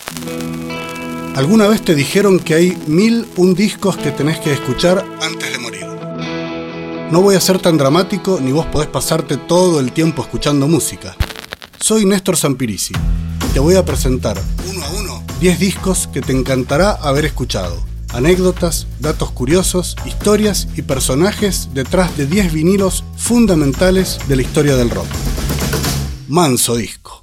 ¿Alguna vez te dijeron que hay 1001 discos que tenés que escuchar antes de morir? No voy a ser tan dramático, ni vos podés pasarte todo el tiempo escuchando música. Soy Néstor Sampirisi y te voy a presentar uno a uno 10 discos que te encantará haber escuchado. Anécdotas, datos curiosos, historias y personajes detrás de 10 vinilos fundamentales de la historia del rock. Manso disco.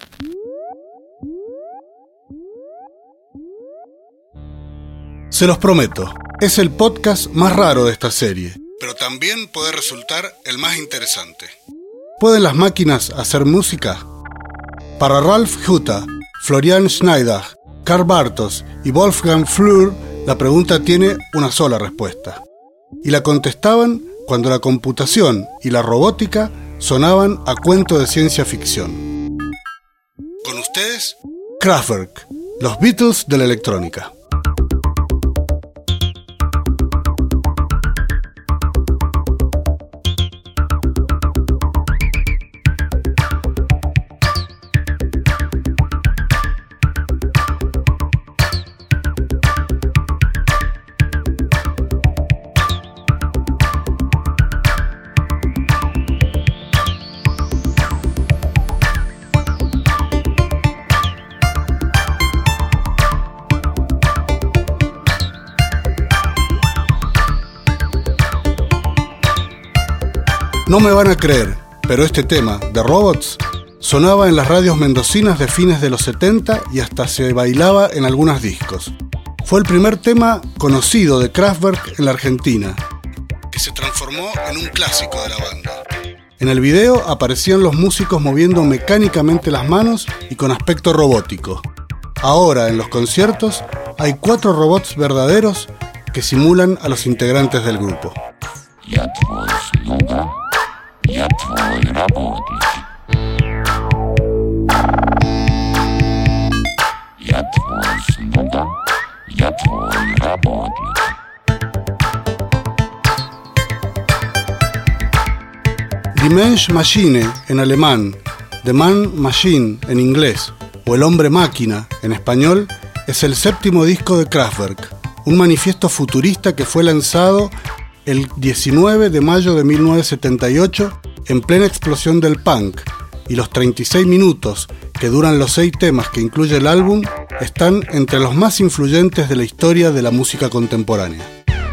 Se los prometo, es el podcast más raro de esta serie, pero también puede resultar el más interesante. ¿Pueden las máquinas hacer música? Para Ralf Hütter, Florian Schneider, Karl Bartos y Wolfgang Flür, la pregunta tiene una sola respuesta. Y la contestaban cuando la computación y la robótica sonaban a cuento de ciencia ficción. Con ustedes, Kraftwerk, los Beatles de la electrónica. No me van a creer, pero este tema, The Robots, sonaba en las radios mendocinas de fines de los 70 y hasta se bailaba en algunos discos. Fue el primer tema conocido de Kraftwerk en la Argentina, que se transformó en un clásico de la banda. En el video aparecían los músicos moviendo mecánicamente las manos y con aspecto robótico. Ahora, en los conciertos, hay 4 robots verdaderos que simulan a los integrantes del grupo. Я твой работник. Я твой слуга. Я твой работник. Die Mensch Maschine en alemán, The Man Machine en inglés o El Hombre Máquina en español es el 7º disco de Kraftwerk, un manifiesto futurista que fue lanzado el 19 de mayo de 1978, en plena explosión del punk, y los 36 minutos que duran los 6 temas que incluye el álbum están entre los más influyentes de la historia de la música contemporánea.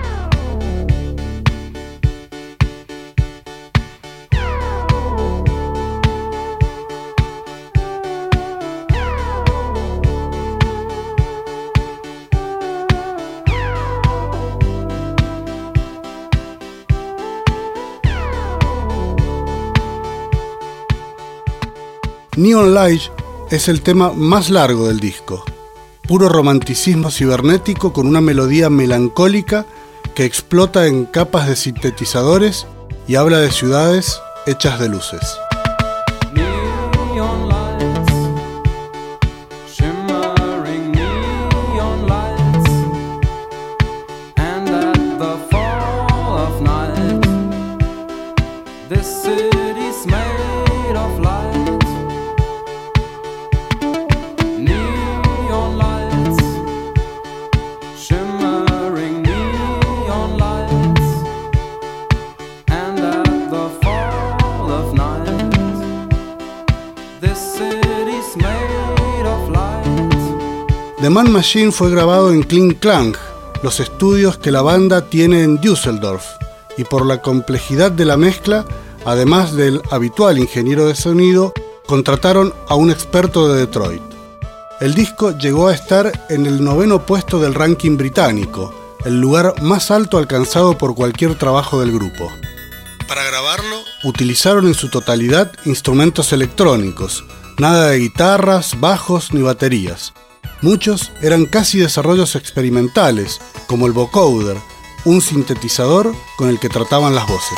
Neon Light es el tema más largo del disco, puro romanticismo cibernético con una melodía melancólica que explota en capas de sintetizadores y habla de ciudades hechas de luces. The Man Machine fue grabado en Kling Klang, los estudios que la banda tiene en Düsseldorf, y por la complejidad de la mezcla, además del habitual ingeniero de sonido, contrataron a un experto de Detroit. El disco llegó a estar en el 9º puesto del ranking británico, el lugar más alto alcanzado por cualquier trabajo del grupo. Para grabarlo, utilizaron en su totalidad instrumentos electrónicos, nada de guitarras, bajos ni baterías. Muchos eran casi desarrollos experimentales, como el vocoder, un sintetizador con el que trataban las voces.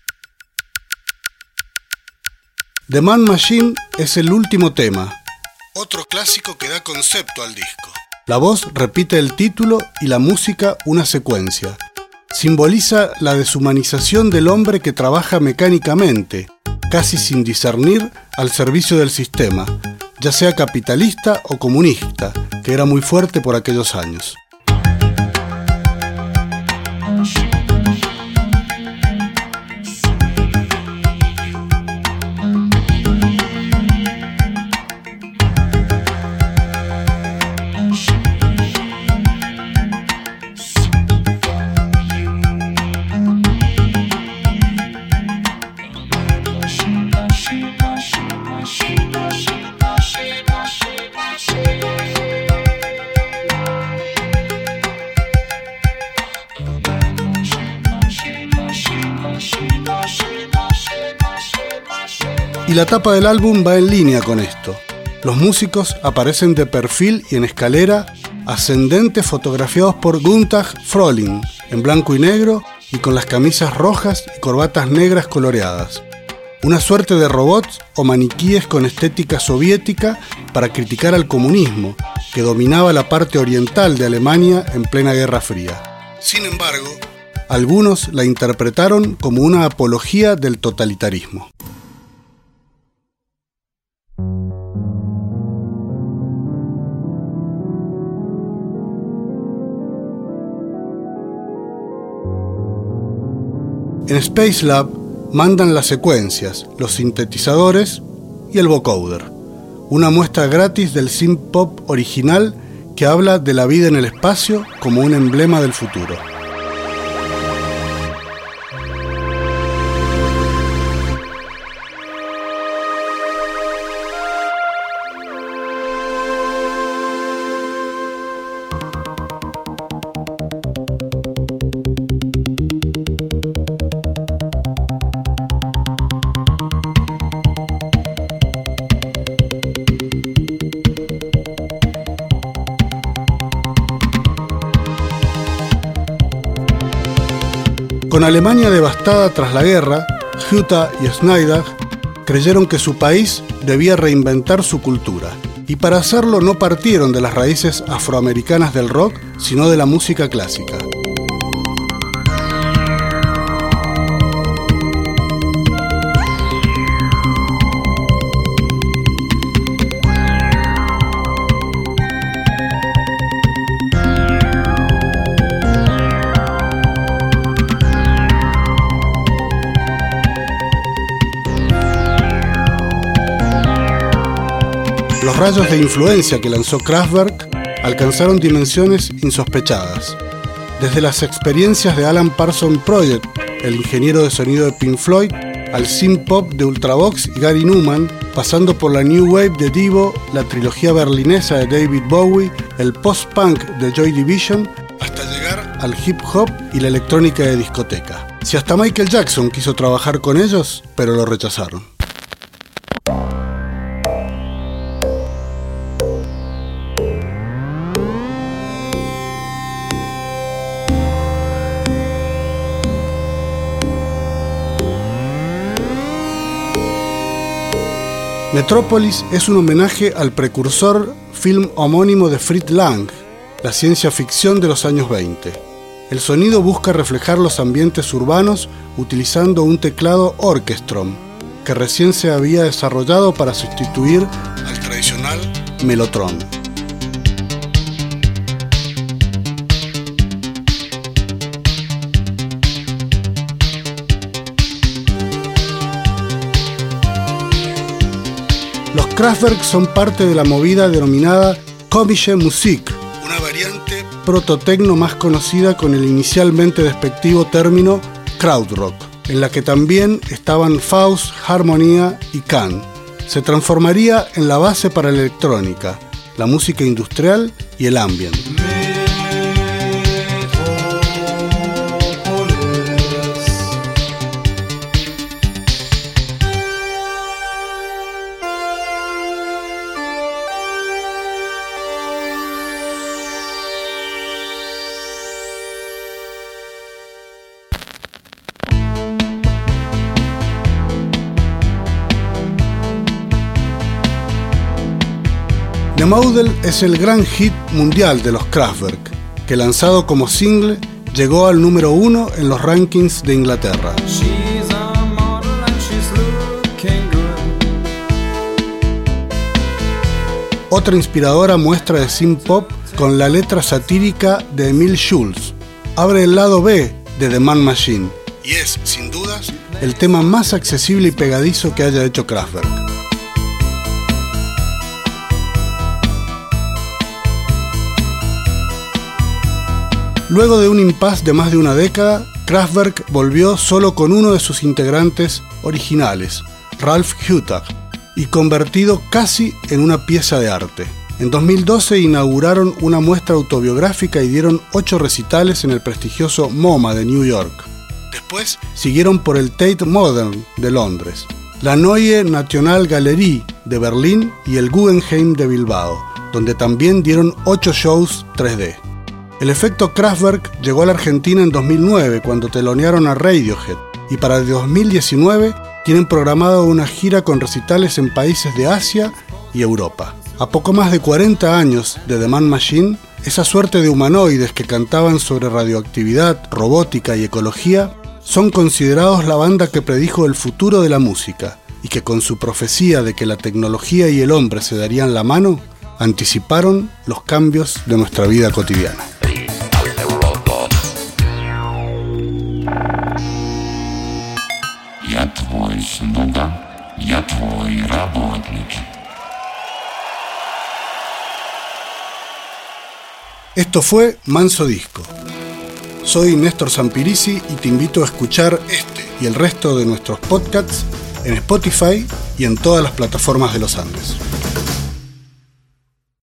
The Man Machine es el último tema, otro clásico que da concepto al disco. La voz repite el título y la música una secuencia. Simboliza la deshumanización del hombre que trabaja mecánicamente, casi sin discernir, al servicio del sistema, ya sea capitalista o comunista, que era muy fuerte por aquellos años. Y la tapa del álbum va en línea con esto. Los músicos aparecen de perfil y en escalera ascendente, fotografiados por Gunther Froling, en blanco y negro y con las camisas rojas y corbatas negras coloreadas. Una suerte de robots o maniquíes con estética soviética para criticar al comunismo, que dominaba la parte oriental de Alemania en plena Guerra Fría. Sin embargo, algunos la interpretaron como una apología del totalitarismo. En Spacelab mandan las secuencias, los sintetizadores y el vocoder, una muestra gratis del synth pop original que habla de la vida en el espacio como un emblema del futuro. Con Alemania devastada tras la guerra, Huta y Schneider creyeron que su país debía reinventar su cultura, y para hacerlo no partieron de las raíces afroamericanas del rock, sino de la música clásica. Los rayos de influencia que lanzó Kraftwerk alcanzaron dimensiones insospechadas. Desde las experiencias de Alan Parsons Project, el ingeniero de sonido de Pink Floyd, al synth pop de Ultravox y Gary Numan, pasando por la New Wave de Devo, la trilogía berlinesa de David Bowie, el post-punk de Joy Division, hasta llegar al hip hop y la electrónica de discoteca. Si hasta Michael Jackson quiso trabajar con ellos, pero lo rechazaron. Metrópolis es un homenaje al precursor film homónimo de Fritz Lang, la ciencia ficción de los años 20. El sonido busca reflejar los ambientes urbanos utilizando un teclado Orchestron, que recién se había desarrollado para sustituir al tradicional Mellotron. Los Kraftwerk son parte de la movida denominada Komische Musik, una variante prototecno más conocida con el inicialmente despectivo término Krautrock, en la que también estaban Faust, Harmonia y Can. Se transformaría en la base para la electrónica, la música industrial y el ambient. The Model es el gran hit mundial de los Kraftwerk, que lanzado como single llegó al número 1 en los rankings de Inglaterra. Otra inspiradora muestra de synth pop con la letra satírica de Emil Schulz. Abre el lado B de The Man Machine y es, sin dudas, el tema más accesible y pegadizo que haya hecho Kraftwerk. Luego de un impasse de más de una década, Kraftwerk volvió solo con uno de sus integrantes originales, Ralf Hütter, y convertido casi en una pieza de arte. En 2012 inauguraron una muestra autobiográfica y dieron 8 recitales en el prestigioso MoMA de New York. Después siguieron por el Tate Modern de Londres, la Neue Nationalgalerie de Berlín y el Guggenheim de Bilbao, donde también dieron 8 shows 3D. El efecto Kraftwerk llegó a la Argentina en 2009 cuando telonearon a Radiohead y para el 2019 tienen programado una gira con recitales en países de Asia y Europa. A poco más de 40 años de The Man Machine, esa suerte de humanoides que cantaban sobre radioactividad, robótica y ecología son considerados la banda que predijo el futuro de la música y que con su profecía de que la tecnología y el hombre se darían la mano, anticiparon los cambios de nuestra vida cotidiana. Esto fue Manso Disco. Soy Néstor Sampirisi y te invito a escuchar este y el resto de nuestros podcasts en Spotify y en todas las plataformas de los Andes.